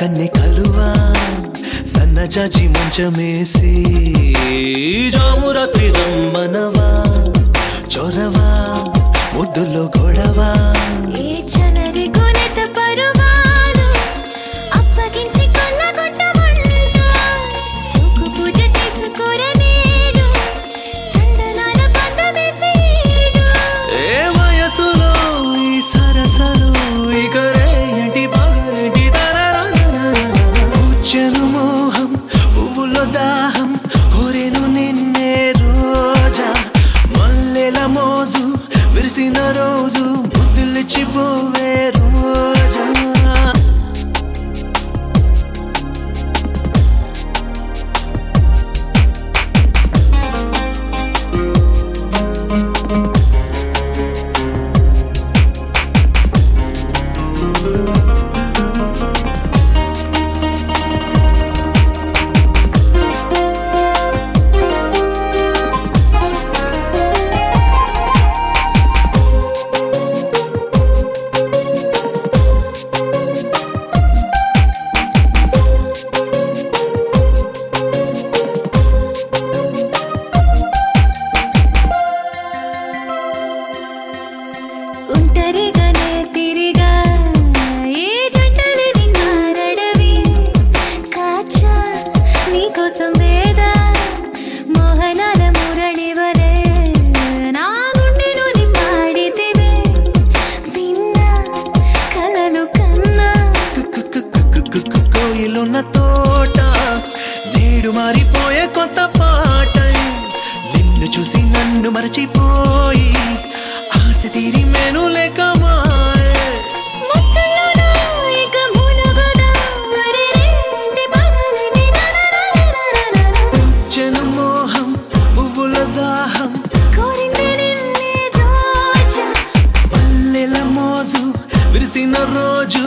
కన్నె కలువా సన్నజాజి మంచమేసి జామురాత్రి రమ్మనవా చొరవా ముద్దులో గొడవా విరిసిన రోజు ముద్దులిచ్చిపోవే రోజా కోయిలున్న తోట నేడు మారిపోయే కొత్త పాట నిన్ను చూసి నన్ను మరచిపోయి ఆశ తీరి మేను లేక మోహం పువ్వుల దాహం పల్లెల మోజు విరిసిన రోజు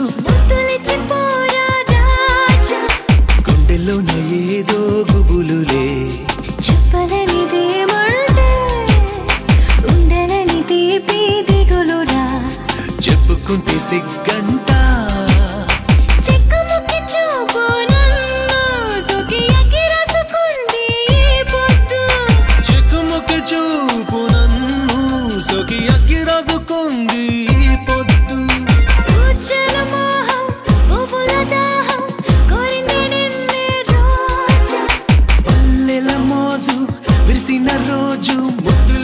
గుండెలోన ఏదో గుబులులే చెప్పలేనిదేమంటే ఉండలేని తీపి దిగులురా చెప్పుకుంటే సిగ్గంట చెక్కుముక్కి చూపు నన్ను సోకి అగ్గి రాసుకుంది ఈ పొద్దు చెక్కుముక్కి చూపు నన్ను సోకి అగ్గి రాసుకుంది ఈ పొద్దు ఉజ్జల మోహం పువ్వుల దాహం కోరింది నిన్నే రోజా పల్లెల మోజు విరిసిన రోజు ముద్దు